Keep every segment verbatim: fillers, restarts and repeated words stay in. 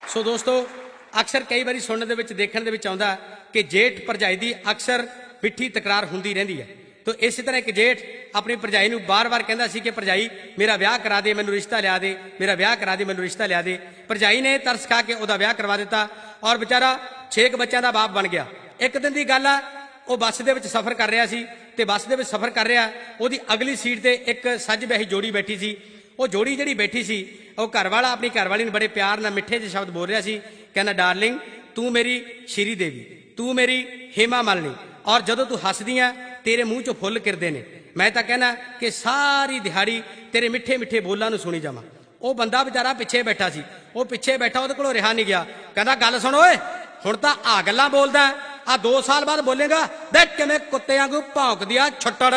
सो दोस्तों अक्सर कई बार सुनने दे विच देखण दे विच आउंदा कि जेठ भरजाई दी अक्सर मिठी तकरार हुंदी रहिंदी है। तो इस तरह एक जेठ अपनी भरजाई नूं बार बार कहंदा सी कि भरजाई मेरा विआह करा दे, मैनूं रिश्ता लिया दे, मेरा विआह करा दे, मैनूं रिश्ता लिया दे। भरजाई ने तरस खा के उहदा विआह करवा दिता और बेचारा छे क बच्चों का बाप बन गया। एक दिन की गल आ, वो बस दे विच सफर कर रहा सी ते बस दे विच सफर कर रहा, उहदी अगली सीट ते एक सज बही जोड़ी बैठी सी। वो जोड़ी जिहड़ी बैठी सी, वो घरवाला अपनी घरवाली नूं बड़े प्यार नाल मिठे जे शब्द बोल रहा सी, कहना डार्लिंग तू मेरी श्री देवी, तू मेरी हेमा मालिनी, और जदों तू हसदी आ तेरे मूँह चों फुल किरदे ने। मैं तां कहना कि सारी दिहाड़ी तेरे मिठे मिठे बोलां नूं सुनी जावां। वो बंदा बेचारा पिछे बैठा सी, वो पिछे बैठा उहदे कोलों रिहा नहीं गया। कहंदा गल सुण ओए, हुण तां आ गल्लां बोलदा, आ दो साल बाद बोलेगा देख किवें कुत्ते वांगू भौंकदी आ छुट्टड़।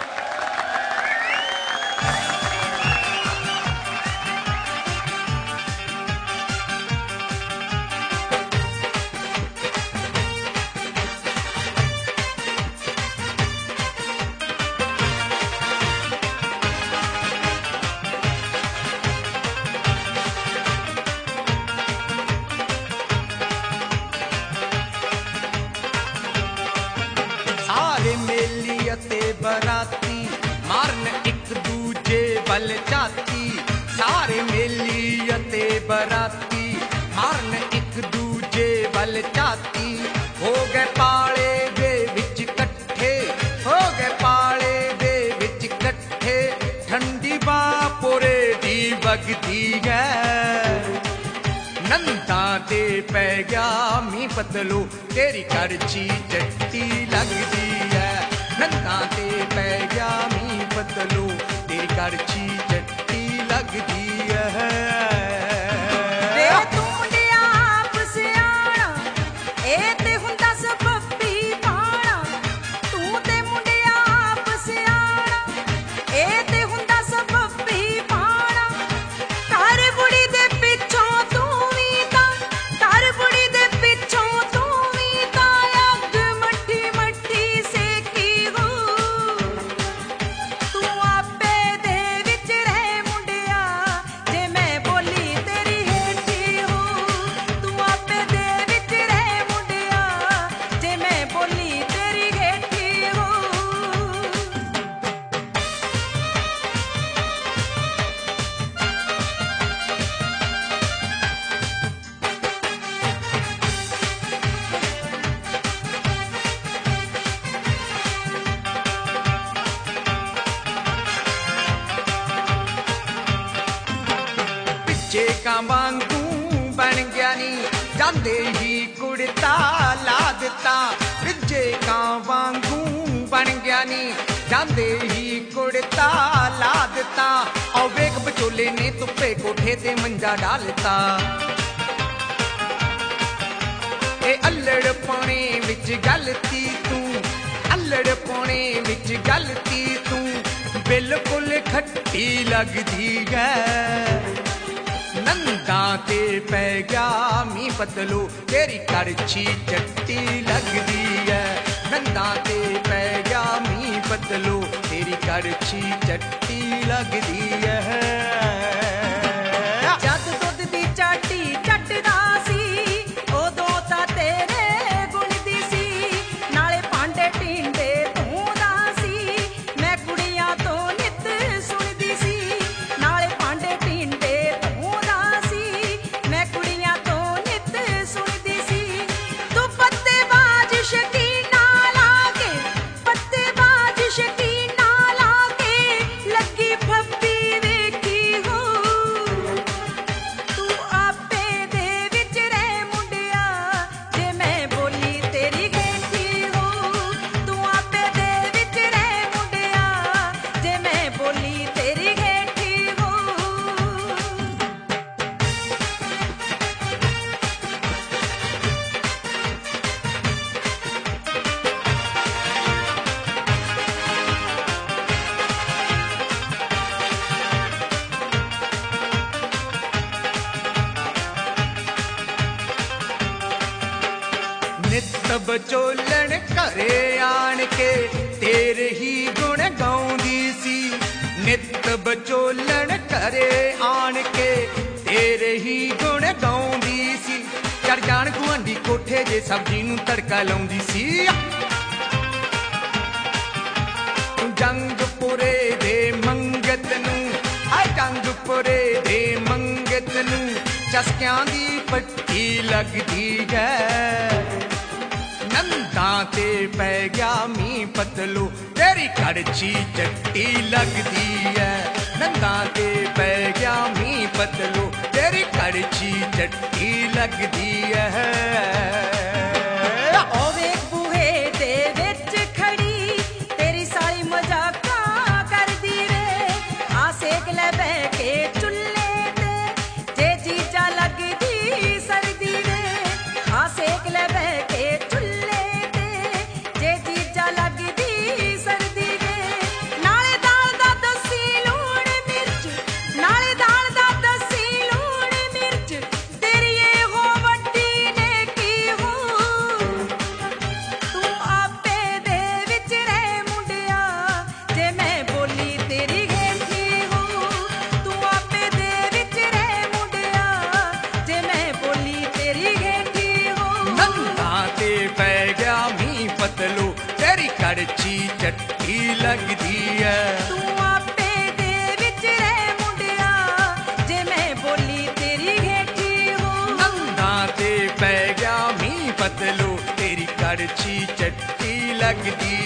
बराती मारन एक दूजे बल चाती, सारे मेली अते बराती मारन एक दूजे बल चाती। हो गए पाले दे विच कट्ठे, हो गए पाले दे विच कट्ठे, ठंडी बापोरे दी वगदी है। नंदा ते पै गया मी पतलो तेरी करची चट्टी लगदी है। नंदा ते पै गया मी पतलो तेरी करची चट्टी लगदी है। तू मुंडिया आप सियाणा ए ते हुंदा सबब्बी पाणा, तू ते मुंडिया आप सियाणा ए ते हुंदा सबब्बी पाणा। कर बुड़ी दे पिछों तू वी तां, कर बुड़ी दे पिछों तू वी तां अग मट्ठी मट्ठी सेकी हो। तू आपे दे विच रह मुंडिया जे मैं बोली तेरी हेठी हो। तू आपे दे विच रह मुंडिया जे मैं बोली तेरी हेठी हो। पिछे का वांगू बन गया नी जांदे ही कुड़ता ला दिता। पिछे का वांगू बन गया नी जांदे ही कुड़ता ला दिता। और वेग बचोले ने तुप्पे कोठे ते मंजा डालता। ए अल्लड़ पाने विच गलती तू, अल्लड़ पाने विच गलती तू, बिल्कुल खट्टी लगदी है। नंदा ते पै गया मी पतलो तेरी करछी चट्टी लगदी है। नंदा ते पै गया मी पतलो तेरी करछी चट्टी लगदी है। जद दुध दी चाटी चटदा सी उदों तां तेरे गुणदी सी, नाले भांडे टींडे धोंदा सी मैं कुड़ियां तो नित सुणदी सी। नाले भांडे टींडे धोंदा सी मैं कुड़ियां तो नित सुणदी सी। तू पत्ते बाज शकीना लाके, पत्ते बाज शकीना लाके लगी फब्बी वेखी हो। तू आपे दे विच रह मुंडिया जे मैं बोली तेरी गेठी हो। तू आपे दे विच रह मुंडिया जे मैं बोली तेरी गेठी हो। नित बचोलन घरे आन के तेरे ही गुण गाउंदी सी। नित बचोलन घरे आन के तेरे ही गुण गाउंदी सी। ਦੀ ਕੋਠੇ ਜੇ ਸਬਜ਼ੀ ਨੂੰ ਤੜਕਾ ਲਾਉਂਦੀ ਸੀ। ਜੰਗਪੁਰੇ ਦੇ ਮੰਗਤ ਨੂੰ ਆ ਜੰਗਪੁਰੇ ਦੇ ਮੰਗਤ ਨੂੰ ਚਸਕਿਆਂ ਦੀ ਪੱਟੀ ਲੱਗਦੀ ਹੈ। ਨੰਦਾਂ ਤੇ ਪੈ ਗਿਆ ਮੀਂਹ ਪਤਲੋ ਤੇਰੀ ਕੜਛੀ ਚੱਟੀ ਲੱਗਦੀ ਹੈ। ਨੰਦਾਂ ਤੇ ਪੈ ਗਿਆ ਮੀਂਹ ਪਤਲੋ ਤੇਰੀ ਕੜਛੀ ਚੱਟੀ ਲੱਗਦੀ ਹੈ। ਉਹ ਵੇਖ ਬੂਹੇ ਦੇ ਵਿੱਚ ਖੜੀ ਤੇਰੀ ਸਾਲੀ ਮਜ਼ਾਕਾਂ ਕਰਦੀ ਵੇ। ਆ ਸੇਕ ਲੈ ਬਹਿ ਕੇ ਚੁੱਲ੍ਹੇ ਤੇ ਜੇ ਜੀਜਾ ਲੱਗਦੀ ਸਰਦੀ ਵੇ। ਆ ਸੇਕ ਲੈ ਬਹਿ ਕੇ ਚੁੱਲ੍ਹੇ ਤੇ ਜੇ ਜੀਜਾ ਲੱਗਦੀ ਸਰਦੀ ਵੇ। ਨਾਲੇ ਦਾਲ ਦਾ ਦੱਸੀ ਲੂਣ ਮਿਰਚ ਨਾਲੇ ਦਾਲ ਦਾ ਦੱਸੀ ਲੂਣ ਮਿਰਚ ਤੇਰੀ ਇਹੋ ਵੱਡੀ ਨੇ ਕੀ ਹੋ। ਤੂੰ ਆਪੇ ਦੇ ਵਿੱਚ ਰਹਿ ਮੁੰਡਿਆ ਜੇ ਮੈਂ ਬੋਲੀ ਤੇਰੀ ਘੇਠੀ ਹੋ। ਤੂੰ ਆਪੇ ਦੇ ਵਿੱਚ ਰਹਿ ਮੁੰਡਿਆ ਜੇ ਮੈਂ ਬੋਲੀ ਤੇਰੀ ਘੇਠੀ ਹੋ। ਨੰਦਾਂ ਤੇ ਪੈ ਗਿਆ ਮੀਂਹ ਪਤਲੋ ਤੇਰੀ ਕੜਛੀ ਚੱਟੀ ਲੱਗਦੀ ਹੈ। ਤੂੰ ਆਪੇ ਦੇ ਵਿੱਚ ਰਹਿ ਮੁੰਡਿਆ ਜੇ ਮੈਂ ਬੋਲੀ ਤੇਰੀ ਘੇਠੀ ਹੋ। ਨੰਦਾਂ ਤੇ ਪੈ ਗਿਆ ਮੀਂਹ ਪਤਲੋ ਤੇਰੀ ਕੜਛੀ ਚੱਟੀ ਲੱਗਦੀ